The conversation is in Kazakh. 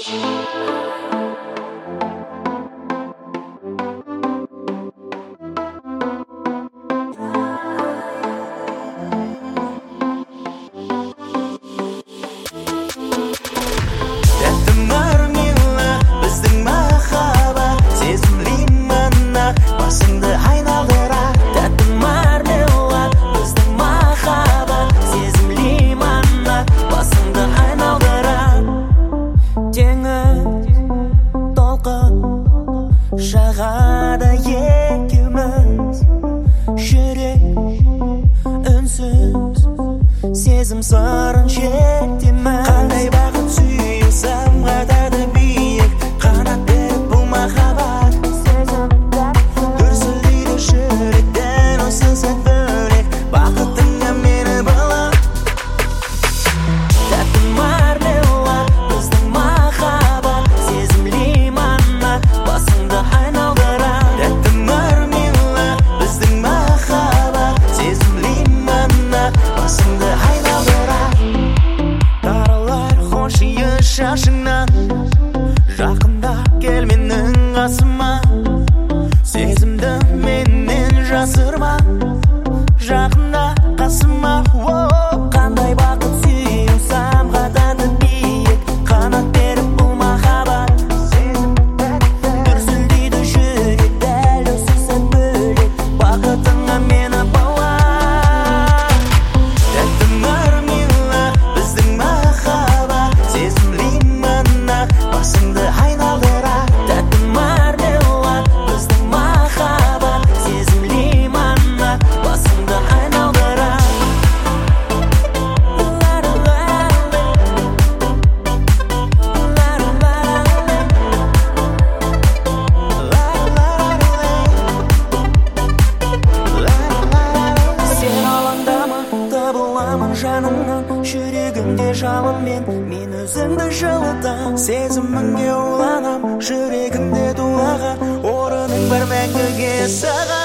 Жағада екеуміз жүрек үнсіз сезім сырын шертеміз. Қандай бақыт сүйсем қатады биік қанат беріп бұл махаббат. Дүрсілдейді жүректен осы сәт бөлек бақытыңа мені балап. Тәттім армела біздің махаббат сезім лиманна басыңды айналдыра. Тәттім армела біздің махаббат сезім лиманна басыңды айналдыра. Таралар хош иі шашыңнан жақында кел менің қасыма. Сезімді менен жасырма жақында қасыма. Қандай бақыт сүйсем қатады биік қанат беріп бұл махаббат. Дүрсілдейді жүрек дәл осы сәт бөлек бақытыңа мені балап. Тәттім армила біздің махаббат сезім лиманна басыңды айналдыра. Тәттім армила біздің махаббат сезім лиманна басыңды айналдыра. Сен алаңдама табыламын жаныңнан жүрегімде жалынмен мен өзіңді жылытам. Сезіміңе уланам жүрегімде дулаған орының бар мәңгіге саған.